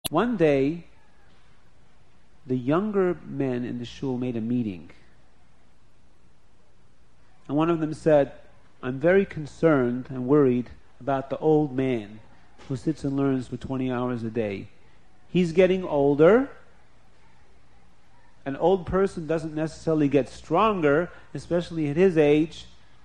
One day, the younger men in the shul made a meeting. And one of them said, I'm very concerned and worried about the old man who sits and learns for 20 hours a day. He's getting older. An old person doesn't necessarily get stronger, especially at his age.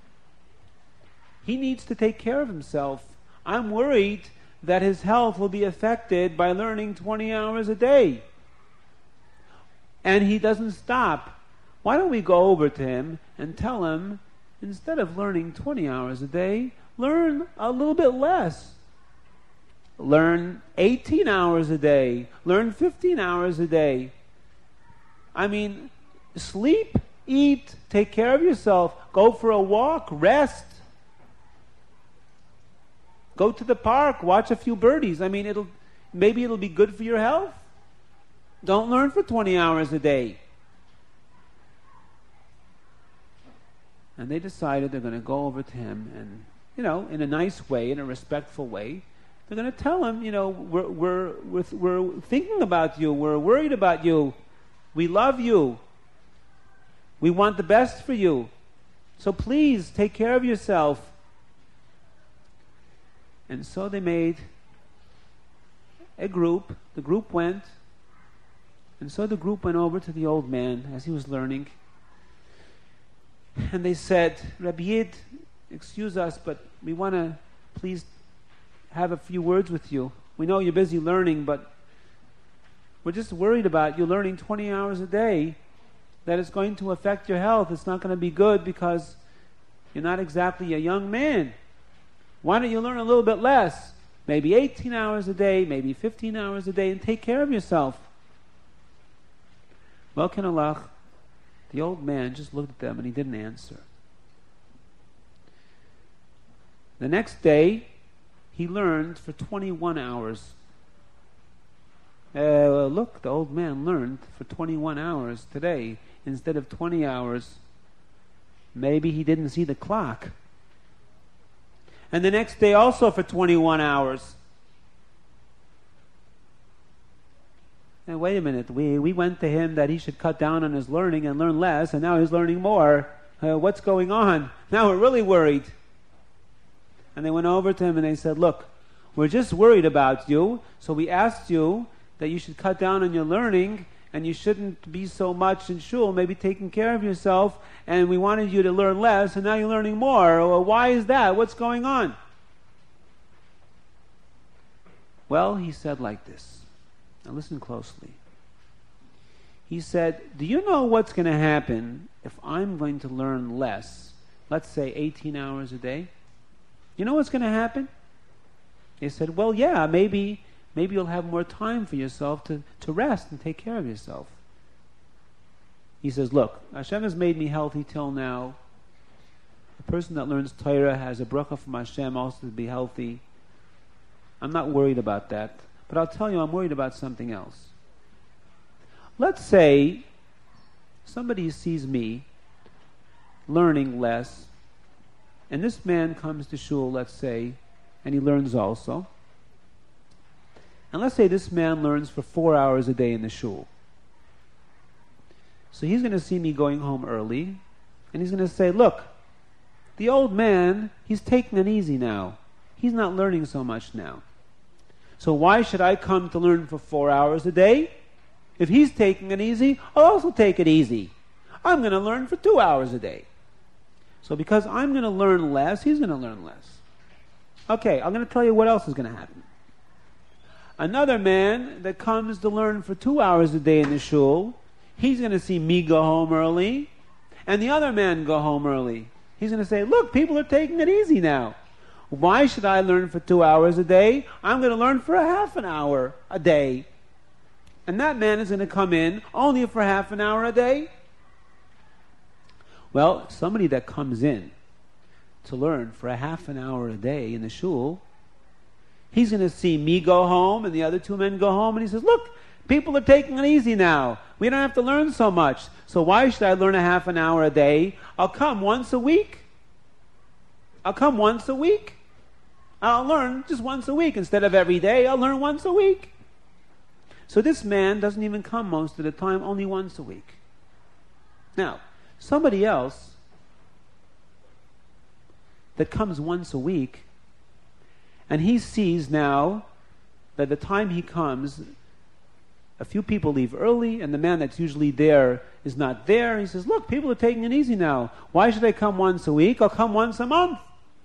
He needs to take care of himself. I'm worried that his health will be affected by learning 20 hours a day. And he doesn't stop. Why don't we go over to him and tell him, instead of learning 20 hours a day, learn a little bit less. Learn 18 hours a day. Learn 15 hours a day. I mean, sleep, eat, take care of yourself, go for a walk, rest. Go to the park, watch a few birdies. I mean, maybe it'll be good for your health. Don't learn for 20 hours a day. And they decided they're going to go over to him and, in a nice way, in a respectful way, they're going to tell him, we're thinking about you, we're worried about you, we love you, we want the best for you. So please take care of yourself. And so they made a group. The group went. And so the group went over to the old man as he was learning. And they said, Rabbi Yid, excuse us, but we want to please have a few words with you. We know you're busy learning, but we're just worried about you learning 20 hours a day, that it's going to affect your health. It's not going to be good because you're not exactly a young man. Why don't you learn a little bit less? Maybe 18 hours a day, maybe 15 hours a day, and take care of yourself. Well, Kenalach, the old man just looked at them and he didn't answer. The next day, he learned for 21 hours. Look, the old man learned for 21 hours today instead of 20 hours. Maybe he didn't see the clock. And the next day also for 21 hours. And wait a minute, we went to him that he should cut down on his learning and learn less, and now he's learning more. What's going on? Now we're really worried. And they went over to him and they said, look, we're just worried about you, so we asked you that you should cut down on your learning, and you shouldn't be so much in shul, maybe taking care of yourself, and we wanted you to learn less, and now you're learning more. Well, why is that? What's going on? Well, he said like this. Now listen closely. He said, do you know what's going to happen if I'm going to learn less? Let's say 18 hours a day. You know what's going to happen? They said, well, yeah, maybe you'll have more time for yourself to rest and take care of yourself. He says, look, Hashem has made me healthy till now. A person that learns Torah has a bracha from Hashem also to be healthy. I'm not worried about that. But I'll tell you, I'm worried about something else. Let's say somebody sees me learning less, and this man comes to shul, let's say, and he learns also. And let's say this man learns for 4 hours a day in the shul. So he's going to see me going home early, and he's going to say, look, the old man, he's taking it easy now. He's not learning so much now. So why should I come to learn for 4 hours a day? If he's taking it easy, I'll also take it easy. I'm going to learn for 2 hours a day. So because I'm going to learn less, he's going to learn less. Okay, I'm going to tell you what else is going to happen. Another man that comes to learn for 2 hours a day in the shul, he's going to see me go home early, and the other man go home early. He's going to say, look, people are taking it easy now. Why should I learn for 2 hours a day? I'm going to learn for a half an hour a day. And that man is going to come in only for half an hour a day. Well, somebody that comes in to learn for a half an hour a day in the shul, he's going to see me go home and the other two men go home, and he says, look, people are taking it easy now. We don't have to learn so much. So why should I learn a half an hour a day? I'll come once a week. I'll learn just once a week. Instead of every day, I'll learn once a week. So this man doesn't even come most of the time, only once a week. Now, somebody else that comes once a week, and he sees now that the time he comes, a few people leave early, and the man that's usually there is not there. He says, look, people are taking it easy now. Why should I come once a week? I'll come once a month.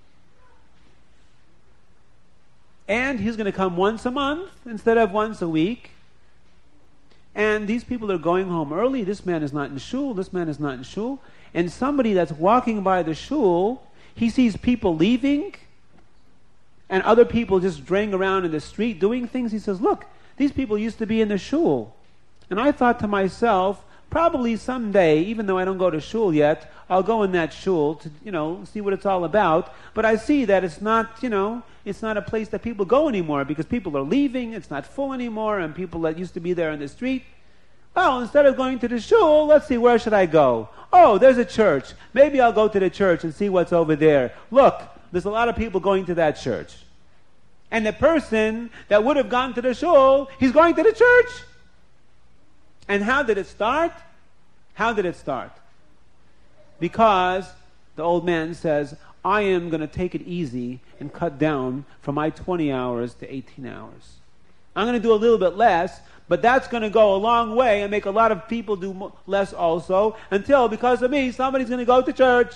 And he's going to come once a month instead of once a week. And these people are going home early. This man is not in shul. This man is not in shul. And somebody that's walking by the shul, he sees people leaving and other people just draying around in the street doing things. He says, look, these people used to be in the shul. And I thought to myself, probably someday, even though I don't go to shul yet, I'll go in that shul to, see what it's all about. But I see that it's not, it's not a place that people go anymore because people are leaving, it's not full anymore, and people that used to be there in the street. Well, instead of going to the shul, let's see, where should I go? Oh, there's a church. Maybe I'll go to the church and see what's over there. Look, there's a lot of people going to that church. And the person that would have gone to the shul, he's going to the church. And how did it start? How did it start? Because the old man says, I am going to take it easy and cut down from my 20 hours to 18 hours. I'm going to do a little bit less, but that's going to go a long way and make a lot of people do less also, until, because of me, somebody's going to go to church.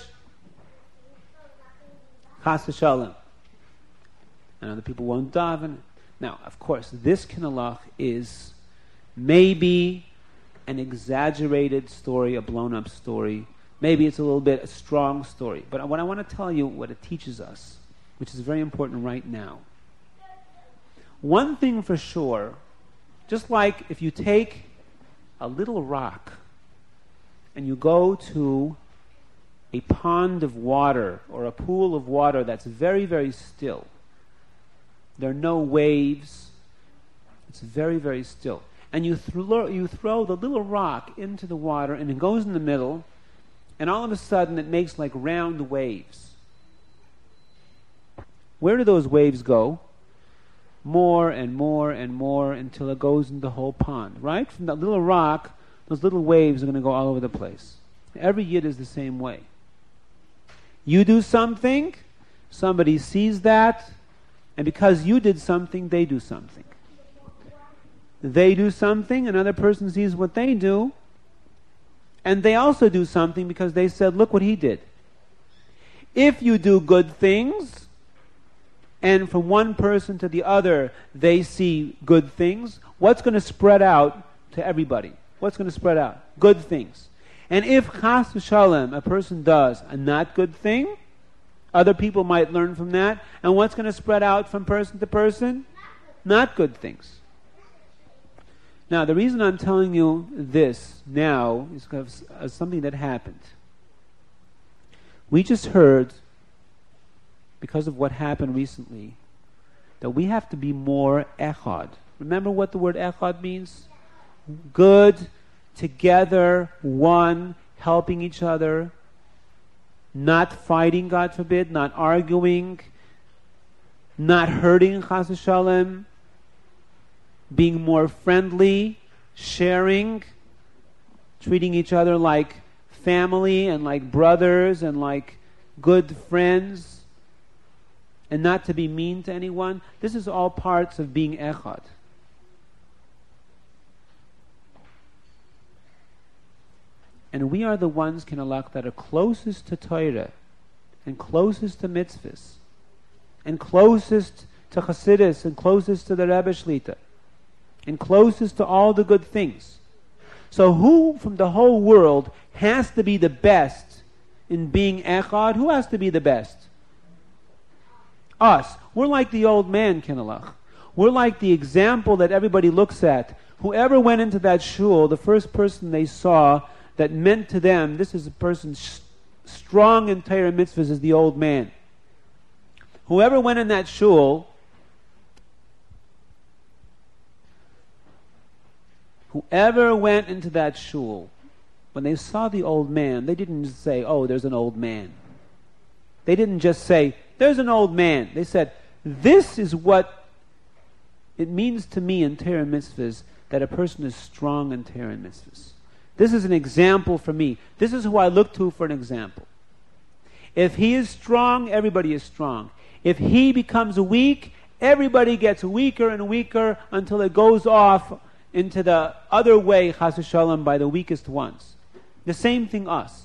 Chas v'shalom. And other people won't daven. Now, of course, this kinalach is maybe an exaggerated story, a blown-up story. Maybe it's a little bit a strong story. But what I want to tell you, what it teaches us, which is very important right now. One thing for sure, just like if you take a little rock and you go to a pond of water or a pool of water that's very, very still. There are no waves. It's very, very still. And you throw the little rock into the water and it goes in the middle, and all of a sudden it makes like round waves. Where do those waves go? More and more and more until it goes into the whole pond, right? From that little rock, those little waves are going to go all over the place. Every yid is the same way. You do something, somebody sees that, and because you did something, they do something. They do something, another person sees what they do, and they also do something because they said, look what he did. If you do good things, and from one person to the other they see good things, what's going to spread out to everybody? What's going to spread out? Good things. And if chas v'shalom, a person does a not good thing, other people might learn from that. And what's going to spread out from person to person? Not good things. Now, the reason I'm telling you this now is because of something that happened. We just heard, because of what happened recently, that we have to be more echad. Remember what the word echad means? Good, together, one, helping each other, not fighting, God forbid, not arguing, not hurting, chas v'shalom, being more friendly, sharing, treating each other like family and like brothers and like good friends, and not to be mean to anyone. This is all parts of being echad. And we are the ones, kinalach, that are closest to Torah, and closest to mitzvahs, and closest to Chassidus, and closest to the Rebbe Shlita, and closest to all the good things. So who from the whole world has to be the best in being echad? Who has to be the best? Us. We're like the old man, kinalach. We're like the example that everybody looks at. Whoever went into that shul, the first person they saw that meant to them, this is a person strong in Torah mitzvahs, is the old man. Whoever went in that shul, whoever went into that shul, when they saw the old man, they didn't just say, oh, there's an old man. They didn't just say, there's an old man. They said, this is what it means to me in Torah and mitzvahs that a person is strong in Torah and mitzvahs. This is an example for me. This is who I look to for an example. If he is strong, everybody is strong. If he becomes weak, everybody gets weaker and weaker until it goes off into the other way, chas v'shalom, by the weakest ones. The same thing us.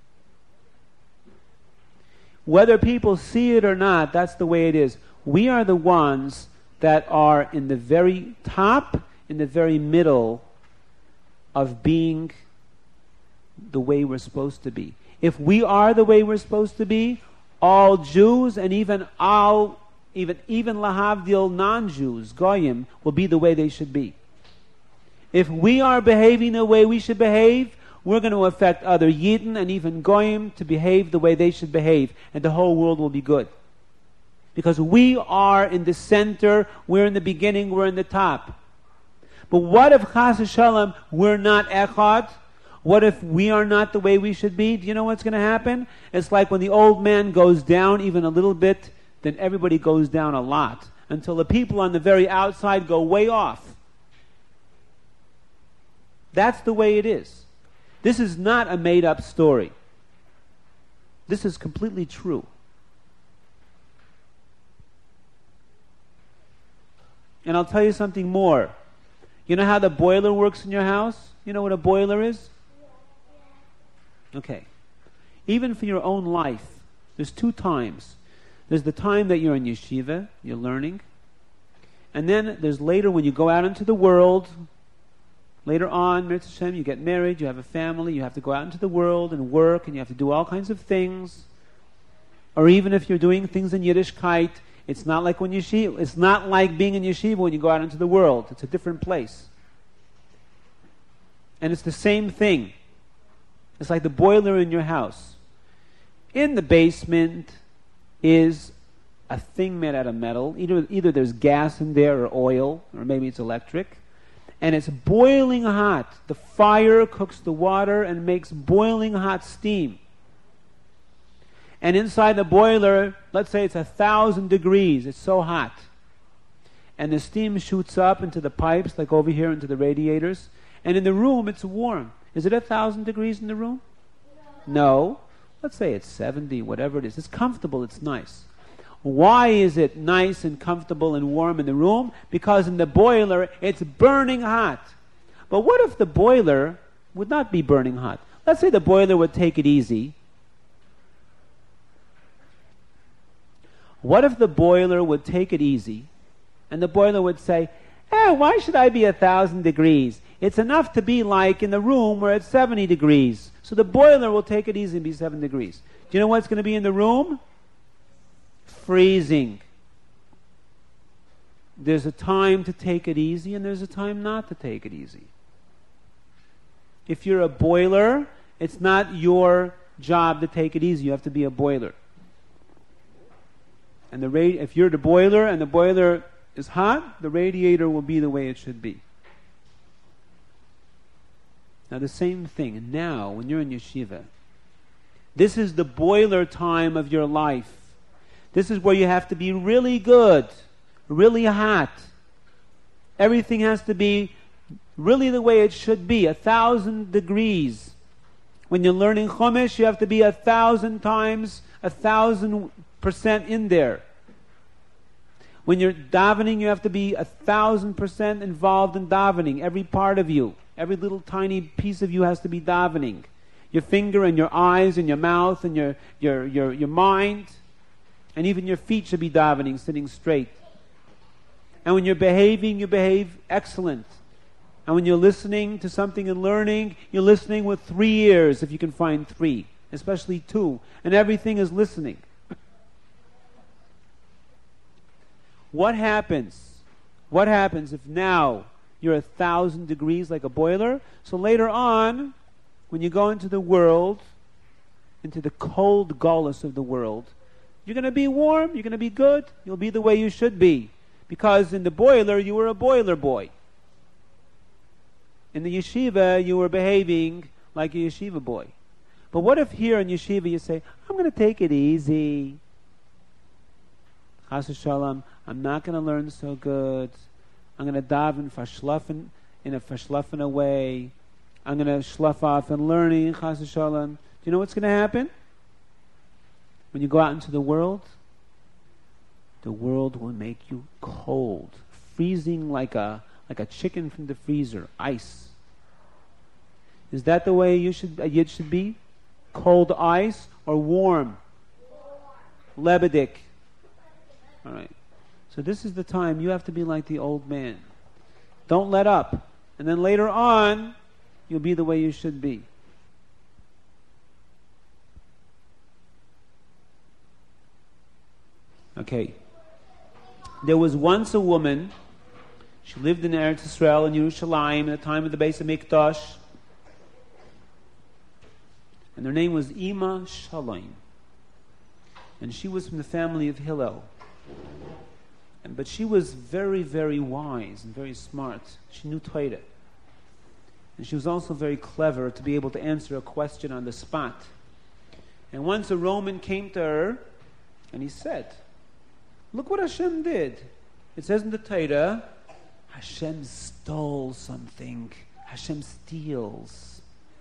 Whether people see it or not, that's the way it is. We are the ones that are in the very top, in the very middle of being the way we're supposed to be. If we are the way we're supposed to be, all Jews and even lahavdil non-Jews, goyim, will be the way they should be. If we are behaving the way we should behave, we're going to affect other Yidden and even goyim to behave the way they should behave, and the whole world will be good. Because we are in the center, we're in the beginning, we're in the top. But what if chas v'shalom we're not echad? What if we are not the way we should be? Do you know what's going to happen? It's like when the old man goes down even a little bit, then everybody goes down a lot, until the people on the very outside go way off. That's the way it is. This is not a made-up story. This is completely true. And I'll tell you something more. You know how the boiler works in your house? You know what a boiler is? Okay. Even for your own life, there's two times. There's the time that you're in yeshiva, you're learning. And then there's later when you go out into the world. Later on, Mitzvah Hashem, you get married, you have a family, you have to go out into the world and work, and you have to do all kinds of things. Or even if you're doing things in Yiddishkeit, it's not like when it's not like being in yeshiva when you go out into the world. It's a different place. And it's the same thing. It's like the boiler in your house. In the basement is a thing made out of metal. Either there's gas in there or oil, or maybe it's electric. And it's boiling hot. The fire cooks the water and makes boiling hot steam. And inside the boiler, let's say it's 1,000 degrees. It's so hot. And the steam shoots up into the pipes, like over here into the radiators. And in the room, it's warm. Is it 1,000 degrees in the room? No. Let's say it's 70, whatever it is. It's comfortable. It's nice. Why is it nice and comfortable and warm in the room? Because in the boiler, it's burning hot. But what if the boiler would not be burning hot? Let's say the boiler would take it easy. What if the boiler would take it easy, and the boiler would say, why should I be 1,000 degrees? It's enough to be like in the room where it's 70 degrees. So the boiler will take it easy and be 7 degrees. Do you know what's going to be in the room? Freezing. There's a time to take it easy, and there's a time not to take it easy. If you're a boiler, it's not your job to take it easy. You have to be a boiler. And if you're the boiler and the boiler is hot, the radiator will be the way it should be. Now the same thing. Now, when you're in yeshiva, this is the boiler time of your life. This is where you have to be really good, really hot. Everything has to be really the way it should be, 1,000 degrees. When you're learning Chumash, you have to be 1,000 times, 1,000% in there. When you're davening, you have to be 1,000% involved in davening. Every part of you, every little tiny piece of you has to be davening. Your finger and your eyes and your mouth and your mind, and even your feet should be davening, sitting straight. And when you're behaving, you behave excellent. And when you're listening to something and learning, you're listening with 3 ears, if you can find 3, especially 2. And everything is listening. What happens? What happens if now you're 1,000 degrees like a boiler? So later on, when you go into the world, into the cold gullus of the world, you're going to be warm, you're going to be good, you'll be the way you should be. Because in the boiler, you were a boiler boy. In the yeshiva, you were behaving like a yeshiva boy. But what if here in yeshiva you say, I'm going to take it easy. Chas v'shalom, I'm not going to learn so good. I'm going to daven verschlafen in a verschlafen way. I'm going to schlaf off and learning, chas v'shalom. Do you know what's going to happen? When you go out into the world will make you cold, freezing like a chicken from the freezer, ice. Is that the way a yid should be? Cold ice or warm? Lebedik. All right. So this is the time you have to be like the old man. Don't let up. And then later on, you'll be the way you should be. Okay. There was once a woman. She lived in Eretz Yisrael in Yerushalayim in the time of the Beis HaMikdash. And her name was Ima Shalom. And she was from the family of Hillel. But she was very, very wise and very smart. She knew Torah. And she was also very clever to be able to answer a question on the spot. And once a Roman came to her and he said, look what Hashem did. It says in the Torah, Hashem stole something. Hashem steals.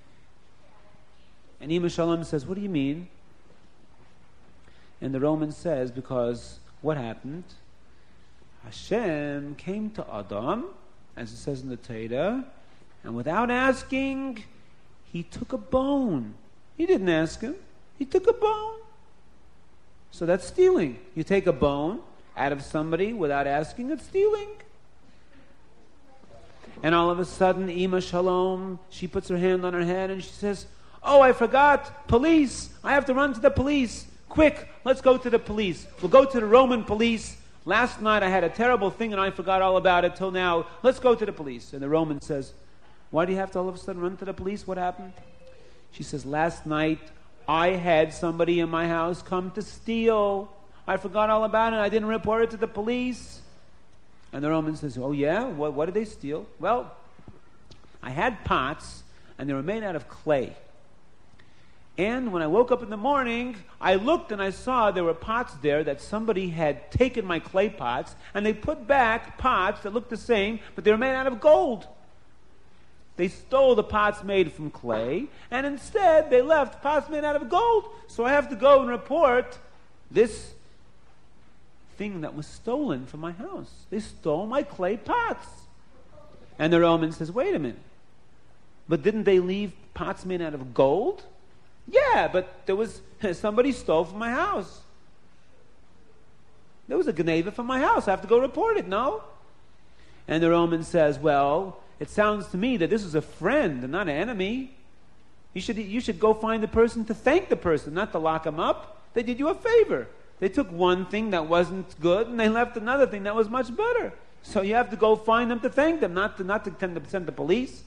And Ima Shalom says, what do you mean? And the Roman says, because what happened? Hashem came to Adam, as it says in the Torah, and without asking, he took a bone. He didn't ask him. He took a bone. So that's stealing. You take a bone out of somebody without asking, it's stealing. And all of a sudden, Ima Shalom, she puts her hand on her head and she says, oh, I forgot, police. I have to run to the police. Quick, let's go to the police. We'll go to the Roman police. Last night I had a terrible thing and I forgot all about it till now. Let's go to the police. And the Roman says, why do you have to all of a sudden run to the police? What happened? She says, last night I had somebody in my house come to steal. I forgot all about it. I didn't report it to the police. And the Roman says, oh yeah? What did they steal? Well, I had pots and they were made out of clay. And when I woke up in the morning, I looked and I saw there were pots there that somebody had taken my clay pots and they put back pots that looked the same, but they were made out of gold. They stole the pots made from clay, and instead they left pots made out of gold. So I have to go and report this thing that was stolen from my house. They stole my clay pots. And the Roman says, wait a minute. But didn't they leave pots made out of gold? Yeah, but there was somebody stole from my house. There was a gneva from my house. I have to go report it, no? And the Roman says, well, it sounds to me that this is a friend and not an enemy. You should go find the person to thank the person, not to lock him up. They did you a favor. They took one thing that wasn't good and they left another thing that was much better. So you have to go find them to thank them, not to send the police.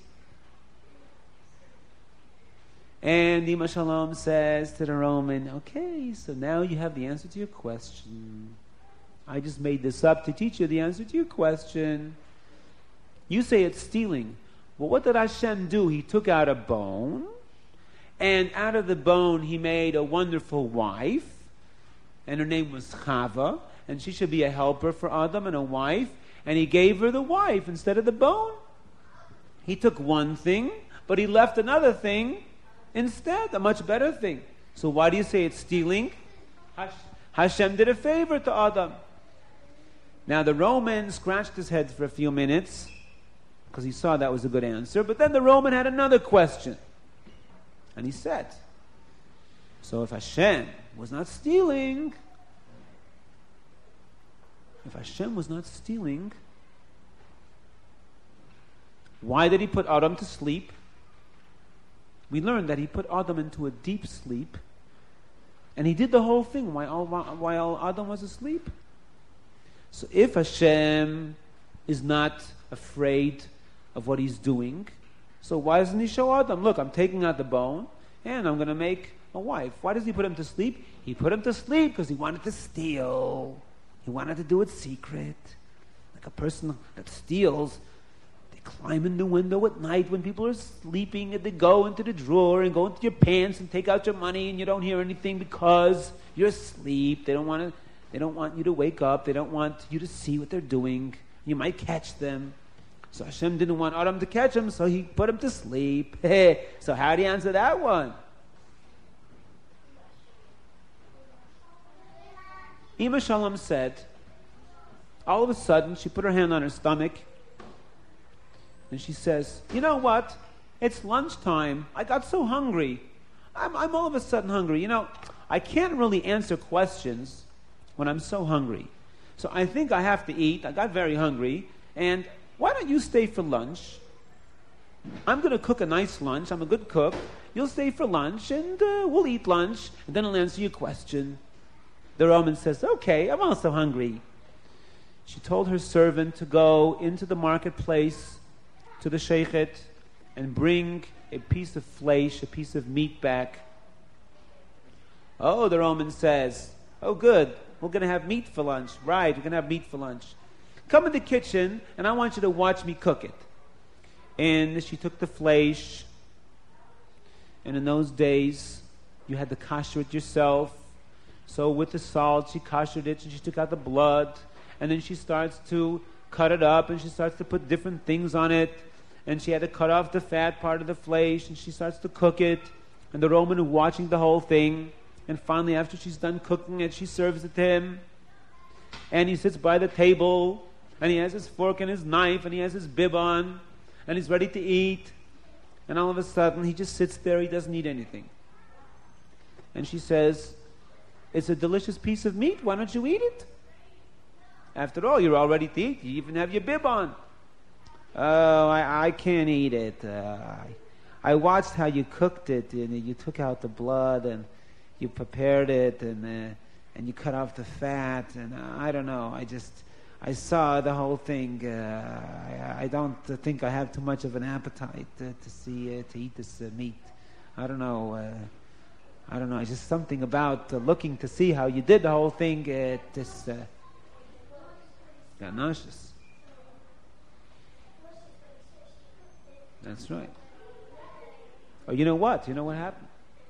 And Ima Shalom says to the Roman, okay, so now you have the answer to your question. I just made this up to teach you the answer to your question. You say it's stealing. Well, what did Hashem do? He took out a bone, and out of the bone he made a wonderful wife, and her name was Chava, and she should be a helper for Adam and a wife, and he gave her the wife instead of the bone. He took one thing, but he left another thing instead, a much better thing. So why do you say it's stealing? Hashem did a favor to Adam. Now the Roman scratched his head for a few minutes because he saw that was a good answer, but then the Roman had another question. And he said, so if Hashem was not stealing, why did he put Adam to sleep? We learned that he put Adam into a deep sleep, and he did the whole thing while Adam was asleep. So if Hashem is not afraid of what he's doing, so why doesn't he show Adam, look, I'm taking out the bone, and I'm going to make a wife? Why does he put him to sleep? He put him to sleep because he wanted to steal. He wanted to do it secret. Like a person that steals, they climb in the window at night when people are sleeping, and they go into the drawer and go into your pants and take out your money, and you don't hear anything because you're asleep. They don't want you to wake up. They don't want you to see what they're doing. You might catch them. So Hashem didn't want Adam to catch him, so he put him to sleep. So how do you answer that one? Ima Shalom said, all of a sudden, she put her hand on her stomach, and she says, you know what? It's lunchtime. I got so hungry. I'm all of a sudden hungry. I can't really answer questions when I'm so hungry. So I think I have to eat. I got very hungry. And why don't you stay for lunch? I'm going to cook a nice lunch. I'm a good cook. You'll stay for lunch, and we'll eat lunch, and then I'll answer your question. The Roman says, okay, I'm also hungry. She told her servant to go into the marketplace to the sheikhet and bring a piece of flesh, a piece of meat back. Oh, the Roman says, oh good, we're going to have meat for lunch. Right, we're going to have meat for lunch. Come in the kitchen, and I want you to watch me cook it. And she took the flesh, and in those days, you had to kosher it yourself. So with the salt, she koshered it, and she took out the blood, and then she starts to cut it up, and she starts to put different things on it, and she had to cut off the fat part of the flesh, and she starts to cook it, and the Roman is watching the whole thing, and finally after she's done cooking it, she serves it to him, and he sits by the table, and he has his fork and his knife, and he has his bib on, and he's ready to eat, and all of a sudden he just sits there, he doesn't eat anything. And she says, it's a delicious piece of meat, why don't you eat it? After all, you're all ready to eat. You even have your bib on. Oh, I can't eat it. I watched how you cooked it, and you took out the blood, and you prepared it, and you cut off the fat, and I don't know. I saw the whole thing. I don't think I have too much of an appetite to eat this meat. I don't know. It's just something about looking to see how you did the whole thing. Got nauseous. That's right. Oh, you know what? You know what happened?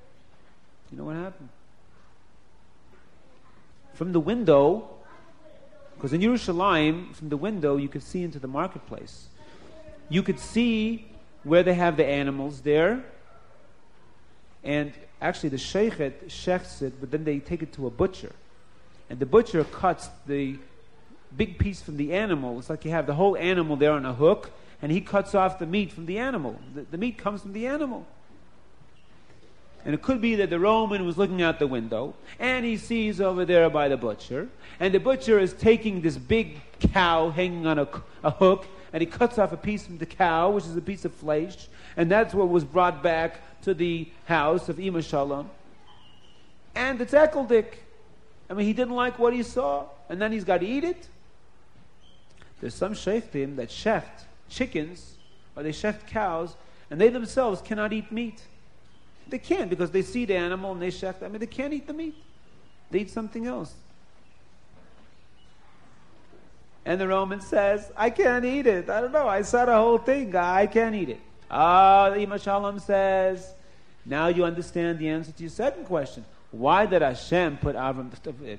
From the window, because in Yerushalayim, from the window you could see into the marketplace. You could see where they have the animals there, and actually the sheikhet shechts it, but then they take it to a butcher, and the butcher cuts the big piece from the animal. It's like you have the whole animal there on a hook, and he cuts off the meat from the animal. The meat comes from the animal. And it could be that the Roman was looking out the window, and he sees over there by the butcher, and the butcher is taking this big cow hanging on a hook, and he cuts off a piece from the cow, which is a piece of flesh, and that's what was brought back to the house of Ima Shalom. And it's ekeldik. He didn't like what he saw, and then he's got to eat it. There's some shechtim that shecht chickens, or they shecht cows, and they themselves cannot eat meat. They can't, because they see the animal and they shecht. They can't eat the meat. They eat something else. And the Roman says, I can't eat it. I don't know. I saw the whole thing. I can't eat it. Ima Shalom says, now you understand the answer to your second question. Why did Hashem put Adam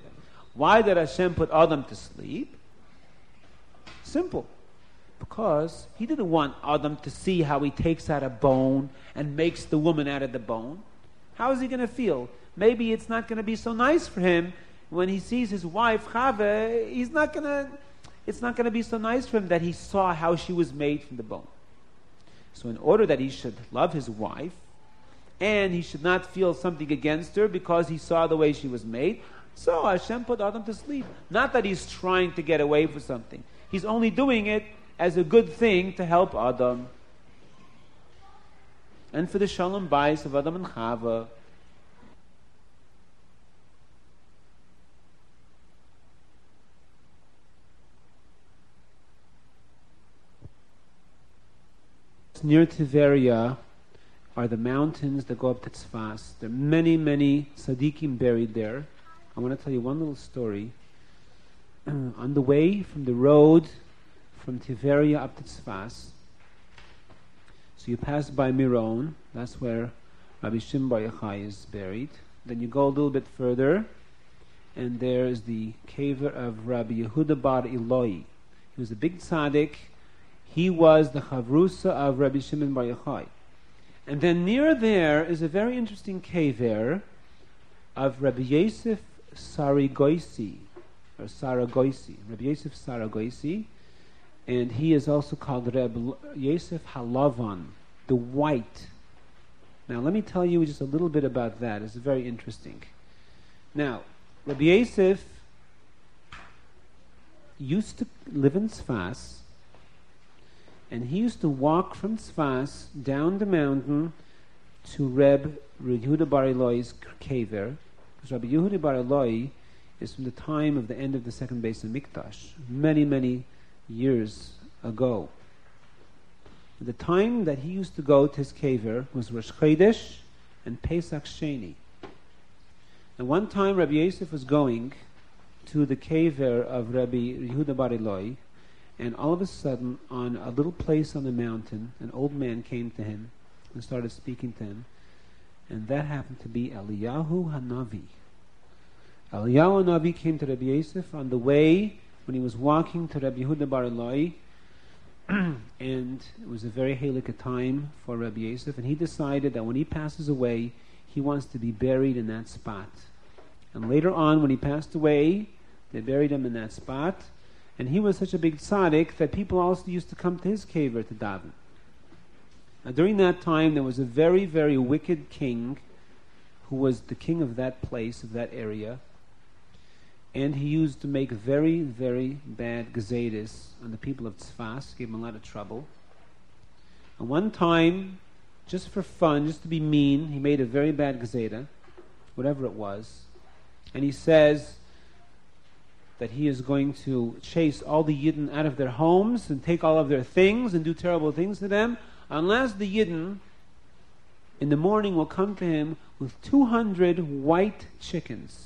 to sleep? Simple. Because he didn't want Adam to see how he takes out a bone and makes the woman out of the bone. How is he going to feel? Maybe it's not going to be so nice for him when he sees his wife Chava. It's not going to be so nice for him that he saw how she was made from the bone. So in order that he should love his wife, and he should not feel something against her because he saw the way she was made, so Hashem put Adam to sleep. Not that he's trying to get away from something. He's only doing it as a good thing to help Adam. And for the Shalom Bayis of Adam and Chava. Near Tiberia are the mountains that go up to Tzfas. There are many, many tzaddikim buried there. I want to tell you one little story. On the way from the road from Tiberia up to Tzfas, so you pass by Miron, that's where Rabbi Shimon Bar Yochai is buried. Then you go a little bit further, and there's the cave of Rabbi Yehuda Bar Eloi. He was a big tzaddik. He was the chavrusa of Rabbi Shimon Bar Yochai. And then near there is a very interesting kever of Rabbi Yosef Saragoisi, or Saragoisi, Rabbi Yosef Saragoisi, and he is also called Rabbi Yosef Halavan, the white. Now let me tell you just a little bit about that. It's very interesting. Now, Rabbi Yosef used to live in Tzfas, and he used to walk from Tzfas down the mountain to Reb Yehuda Bar Eloi's kever, because Rabbi Yehuda Bar Eloi is from the time of the end of the second Beis Hamikdash, many, many years ago. The time that he used to go to his kever was Rosh Chodesh and Pesach Sheni. And one time Rabbi Yosef was going to the kever of Rabbi Yehuda Bar Eloi, and all of a sudden, on a little place on the mountain, an old man came to him and started speaking to him, and that happened to be Eliyahu Hanavi. Eliyahu Hanavi came to Rabbi Yosef on the way when he was walking to Rabbi Yehuda Bar Eloi, and it was a very halakha time for Rabbi Yosef, and he decided that when he passes away, he wants to be buried in that spot. And later on, when he passed away, they buried him in that spot, and he was such a big tzaddik that people also used to come to his kever to daven. Now, during that time, there was a very, very wicked king who was the king of that place, of that area, and he used to make very, very bad gezedas on the people of Tzfas, gave them a lot of trouble. And one time, just for fun, just to be mean, he made a very bad gezeda, whatever it was, and he says that he is going to chase all the Yidden out of their homes and take all of their things and do terrible things to them, unless the Yidden in the morning will come to him with 200 white chickens.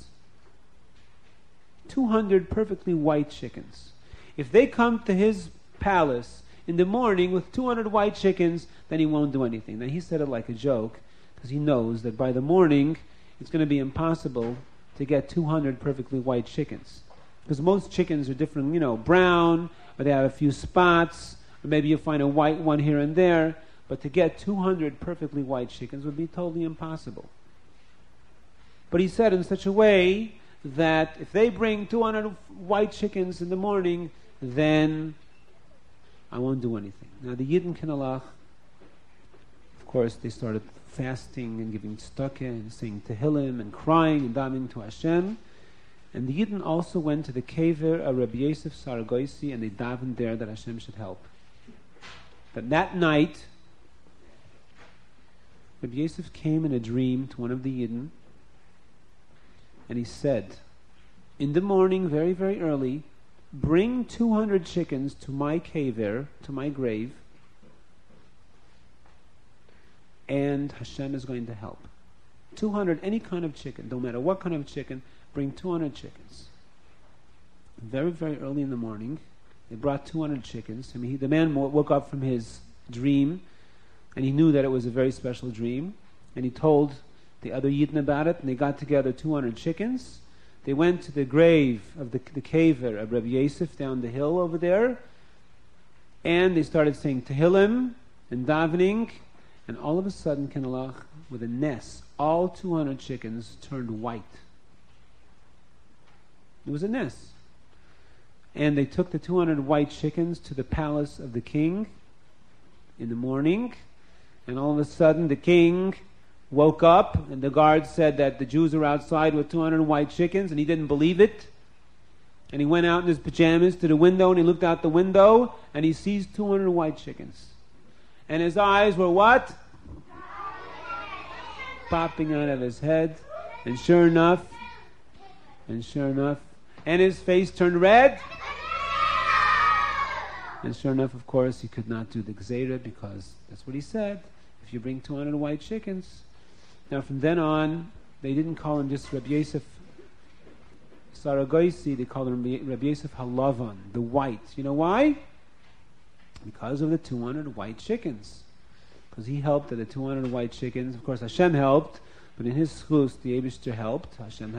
200 perfectly white chickens. If they come to his palace in the morning with 200 white chickens, then he won't do anything. Now he said it like a joke, because he knows that by the morning it's going to be impossible to get 200 perfectly white chickens. Because most chickens are different, brown, or they have a few spots, or maybe you find a white one here and there, but to get 200 perfectly white chickens would be totally impossible. But he said in such a way that if they bring 200 white chickens in the morning, then I won't do anything. Now the Yidden Kinalach, of course, they started fasting and giving tzedakah and saying Tehillim and crying and davening to Hashem. And the Yidden also went to the kever of Rabbi Yosef Saragoisi, and they davened there that Hashem should help. But that night, Rabbi Yosef came in a dream to one of the Yidden, and he said, in the morning, very, very early, bring 200 chickens to my kever, to my grave, and Hashem is going to help. 200, any kind of chicken, no matter what kind of chicken, bring 200 chickens. Very, very early in the morning, they brought 200 chickens. The man woke up from his dream, and he knew that it was a very special dream, and he told the other Yidden about it, and they got together 200 chickens. They went to the grave of the kever of Rabbi Yosef down the hill over there, and they started saying Tehillim and davening, and all of a sudden, Kinalach, with a nest, all 200 chickens turned white. It was a nest. And they took the 200 white chickens to the palace of the king in the morning, and all of a sudden the king woke up, and the guard said that the Jews are outside with 200 white chickens, and he didn't believe it. And he went out in his pajamas to the window, and he looked out the window, and he sees 200 white chickens. And his eyes were what? Popping out of his head. And sure enough, and his face turned red. And sure enough, of course, he could not do the Gzeira, because that's what he said. If you bring 200 white chickens. Now from then on, they didn't call him just Rabbi Yosef Saragoisi, they called him Rabbi Yosef Halavan, the white. You know why? Because of the 200 white chickens. Because he helped at the 200 white chickens. Of course, Hashem helped, but in his schus, the Eibishter helped. Hashem